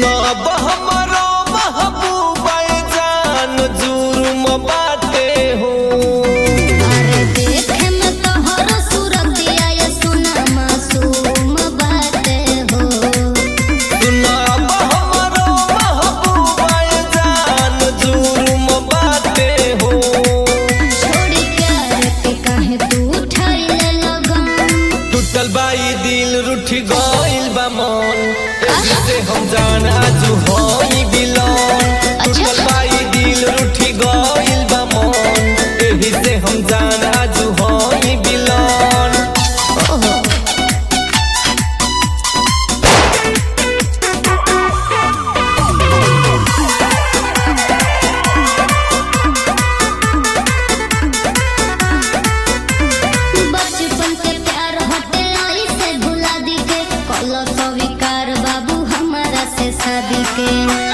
सुना अब हमारो महबूबा जान जुर्म बाटे हो। अरे देखे में तोहर सूरतिया ये सुना मासूम बाटे हो। सुना अब हमारो महबूबा जान जुर्म बाटे हो। छोड़ी प्यार के काहे तू उठाइले लगन। टूटल बाई दिल रूठ गइल बा मन एही से हम जान आजू होई बिलन। टूटल बाई दिल रूठ गइल बा मन एही से हम जान आजू होई बिलन। ओहो बचपन के प्यार हटे आई से भुला दी के कलो स्वीकार बाबू हमारा से शादी के।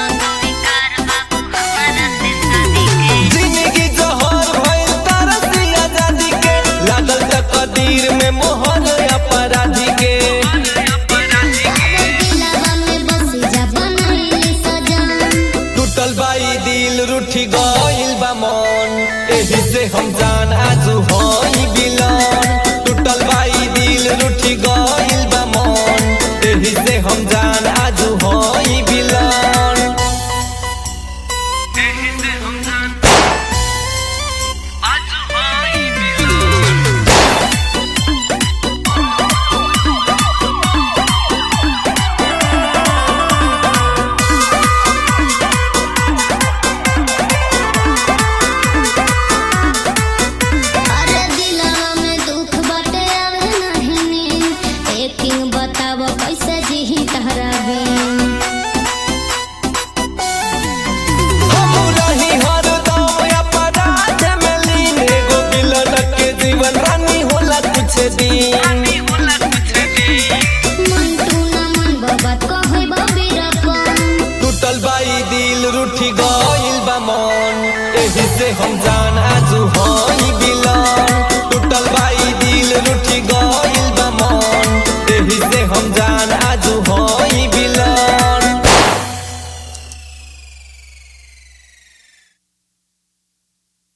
जिंदगी जहर भइल तरसी आजादी के लागल तकदीर में मोहर अपराधी के। अरे दिलवा में बसी जा बनाइले सजान। टूटल बाई दिल रूठ गइल बा मन एही से हम जान आजू होई बिलन। टूटल बाई दिल रूठ गइल बा मन एही से हम जान आजू होई बिलन। एही से हम जान आजू होई बिलन। अरे दिलवा में दुख बाटे आवे नहीं नींद। एक बताव कैसे जीही तहरा बिन। हम रही हरदम अपराध में लीन एगो बिलन के जीवन रानी होला कुछ दिन। मन तू ना मन बाबा कहे बबीरपन। टूटल बाई दिल रूठ गइल बा मन एही से हम जान आजू हो